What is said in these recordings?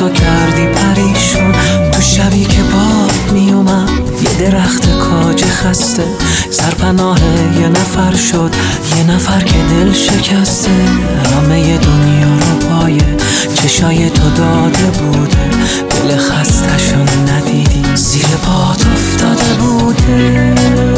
تو کردی پریشون. تو شبی که باد میومد یه درخت کاج خسته، سرپناه یه نفر شد، یه نفر که دل شکسته. همه دنیا رو پای چشای تو داده بوده، دل خستشون ندیدی زیر پات افتاده بوده.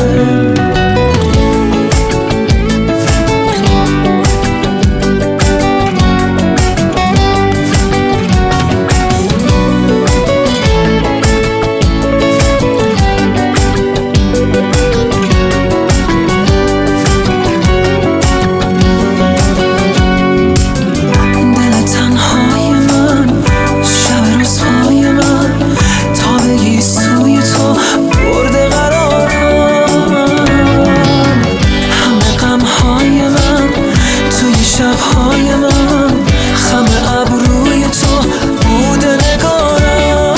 شبهای من خم ابروی تو بوده نگارم.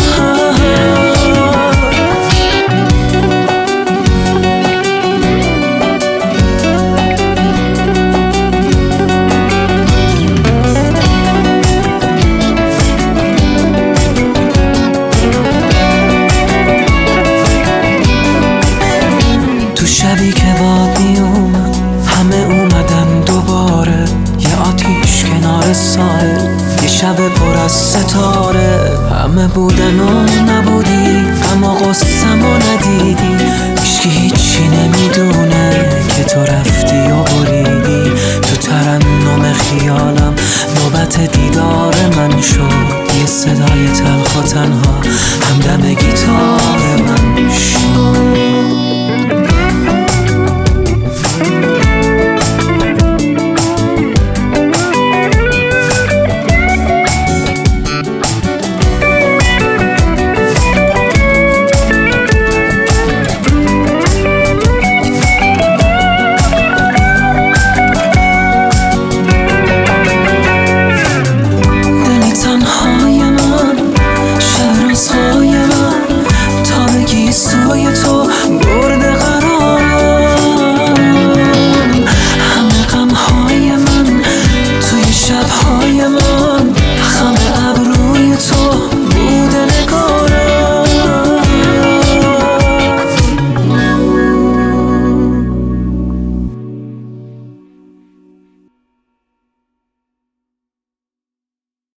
تو شبی که باد میومد همه اومدن دوباره، یه آتیش کنار ساحل، یه شب پر از ستاره. همه بودن و نبودی، اما قصم و ندیدی. هیچکی هیچی نمیدونه که تو رفتی و بریدی. تو ترنم خیالم نوبت دیدار من شد، یه صدای تلخ و تنها همدم گیتار من شد. تو